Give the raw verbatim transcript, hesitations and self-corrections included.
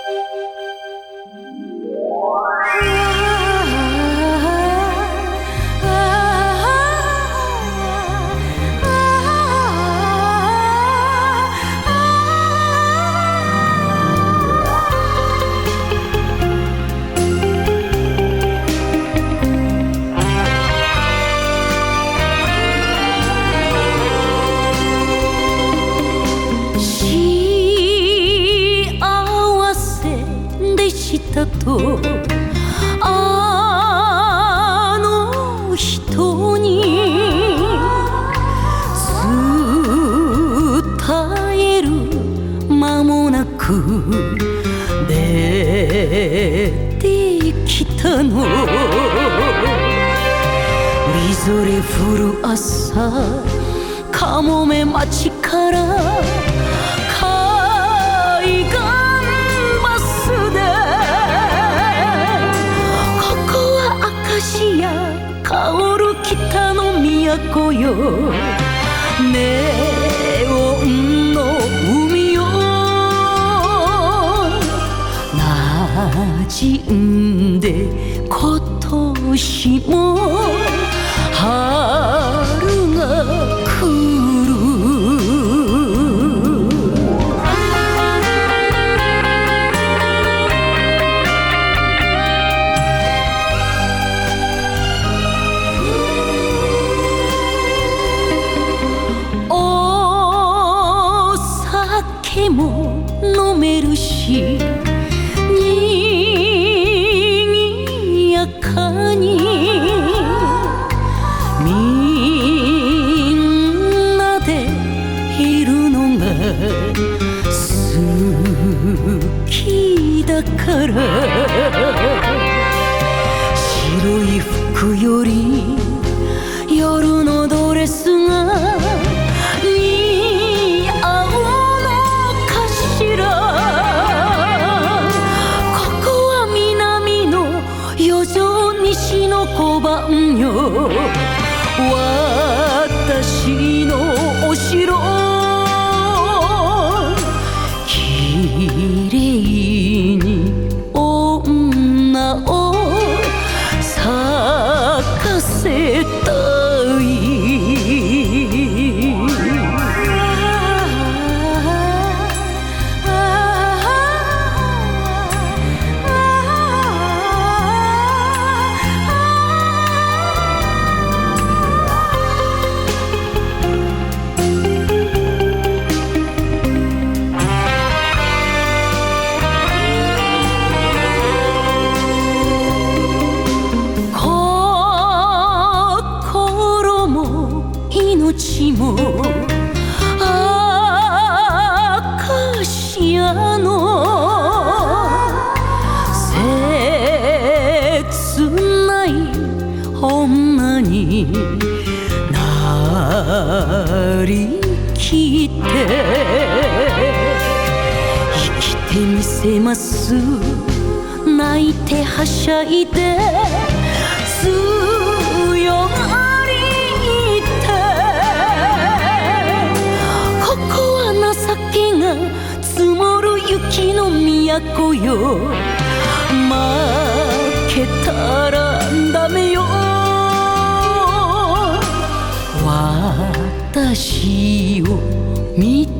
とあの人に伝える間もなく出てきたの。みぞれ降る朝、かもめ町から海岸バスで、ここはアカシア香る北の都よ。ネオンの海よ、馴染んで今年も春が来る。お酒も飲めるし、にぎやかにみんなでいるのが好きだから、白い服より夜のドレスが似合うのかしら。ここは南の四条西の小判よ、私のお城。きれいに女を咲かせたい。命もアカシアの切ない女になりきって生きてみせます。泣いてはしゃいで強がり積もる雪の都よ。負けたらダメよ。私を見て